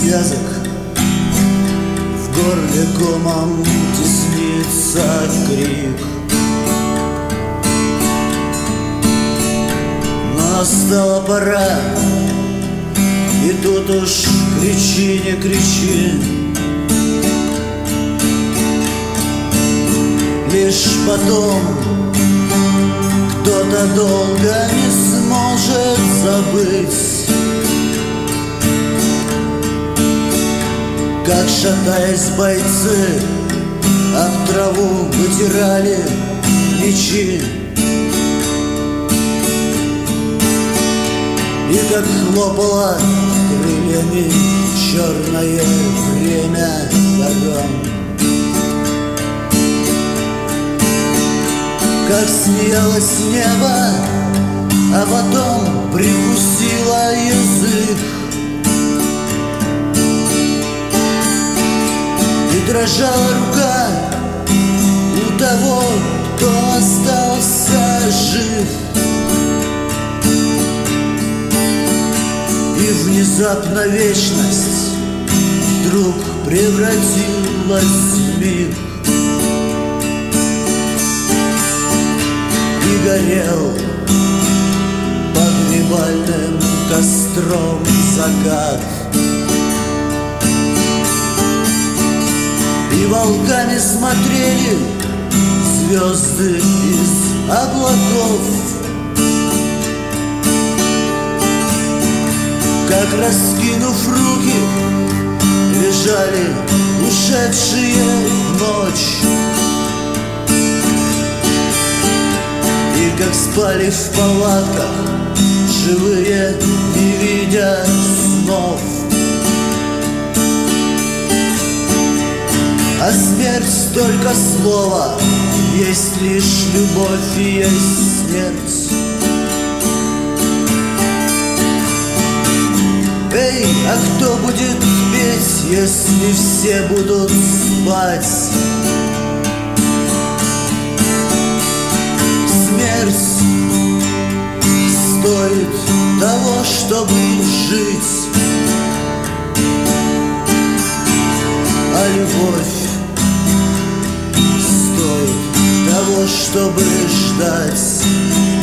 связок, в горле комом теснится крик. Но настала пора, и тут уж кричи, не кричи. Лишь потом кто-то долго не сможет забыть, как, шатаясь, бойцы об траву вытирали мечи, и как хлопало крыльями черное время горам, как смеялось небо, а потом прикусило язык, и дрожала рука у того, кто остался жив. И внезапно вечность вдруг превратилась в миг, и горел погребальным костром закат, и волками смотрели звезды из облаков, как, раскинув руки, лежали ушедшие в ночь, и как спали в палатках живые, не видя снов. А смерть только слово, есть лишь любовь и есть смерть. Эй, а кто будет петь, если все будут спать? Смерть стоит того, чтобы жить, а любовь стоит того, чтобы ждать.